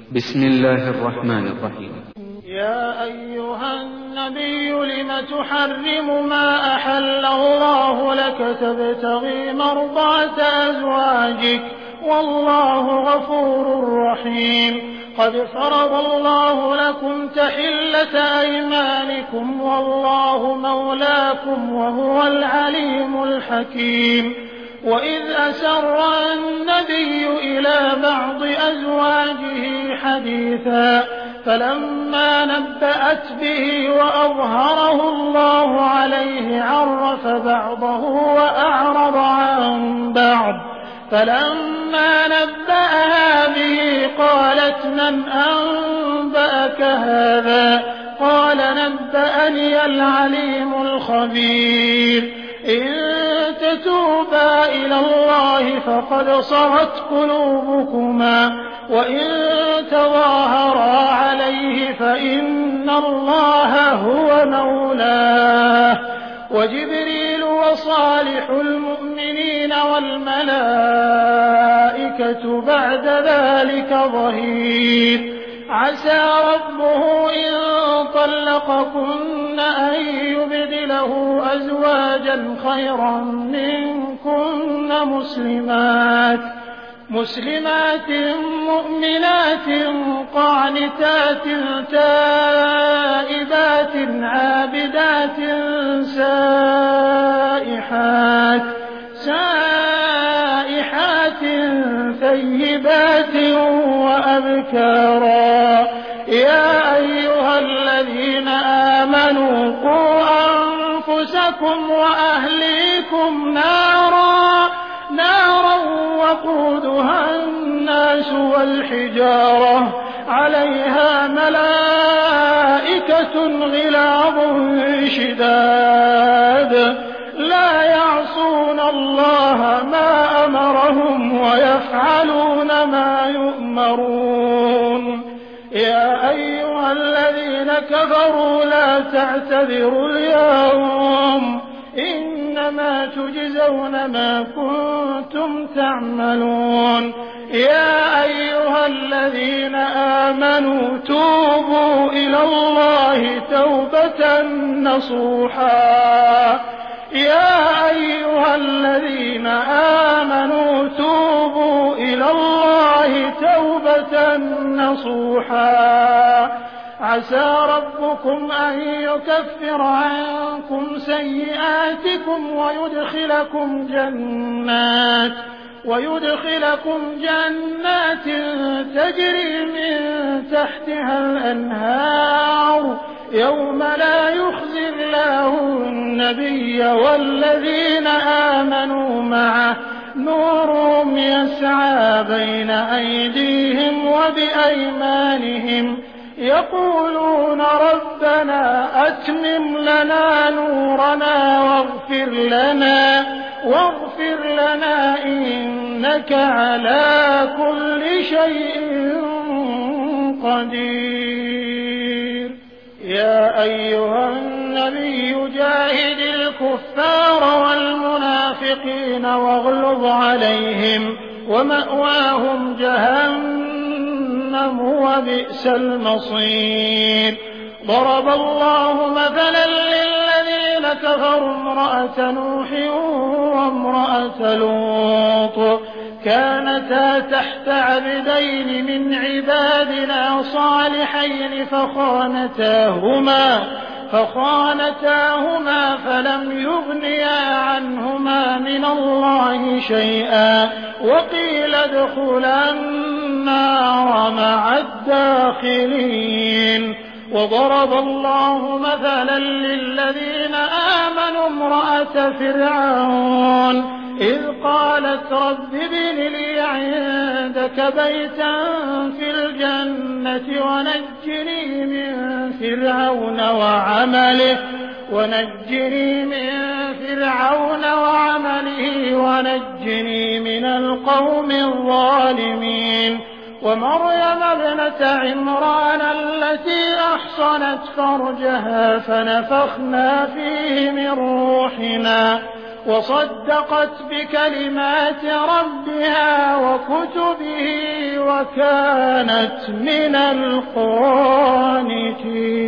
بسم الله الرحمن الرحيم. يا أيها النبي لم تحرم ما أحل الله لك تبتغي مرضات أزواجك والله غفور رحيم. قد فرض الله لكم تحلة أيمانكم والله مولاكم وهو العليم الحكيم. وإذ أسر النبي إلى بعض أزواجه حديثا فلما نبأت به وأظهره الله عليه عرف بعضه وأعرض عن بعض. فلما نبأها به قالت من أنبأك هذا؟ قال نبأني العليم الخبير. إن تتوبا إلى الله فقد صغت قلوبكما وإن تظاهرا عليه فإن الله هو مولاه وجبريل وصالح المؤمنين والملائكة بعد ذلك ظهير. عسى ربه إن طلقكن أن يبدله أزواجا خيرا منكن مسلمات مؤمنات قانتات تائبات عابدات سائحات ثيبات وأبكارا. يا أيها الذين آمنوا قوا أنفسكم وأهليكم نارا وقودها الناس والحجارة عليها ملائكة غلاظ شداد لا يعصون الله ما أمرهم ويفعلون ما يؤمرون. يا أيها الذين كفروا لا تعتذروا اليوم إنما تجزون ما كنتم تعملون. يا أيها الذين آمنوا توبوا إلى الله توبة نصوحا. يا أيها الذين آمنوا توبوا إلى الله توبة نصوحا. عسى ربكم أن يكفر عنكم سيئاتكم ويدخلكم جنات تجري من تحتها الأنهار يوم لا يخزي الله النبي والذين آمنوا معه نورهم يسعى بين أيديهم وبأيمانهم يقولون ربنا أتمم لنا نورنا واغفر لنا إنك على كل شيء قدير. يا أيها النبي جاهد الكفار والمنافقين واغلظ عليهم ومأواهم جهنم وبئس المصير. ضرب الله مثلا للذين كفروا امرأة نوح وامرأة لوط كانتا تحت عبدين من عبادنا صالحين فخانتاهما فلم يغنيا عنهما من الله شيئا وقيل ادخلا النار مع الداخلين. وضرب الله مثلا للذين آمنوا امرأة فرعون إذ قالت رب ابن لي عندك بيتا في الجنة ونجني من فرعون وعمله ونجني من القوم الظالمين. ومريم ابنة عمران التي أحصنت فرجها فنفخنا فيه من روحنا وصدقت بكلمات ربها وكتبه وكانت من القانتين.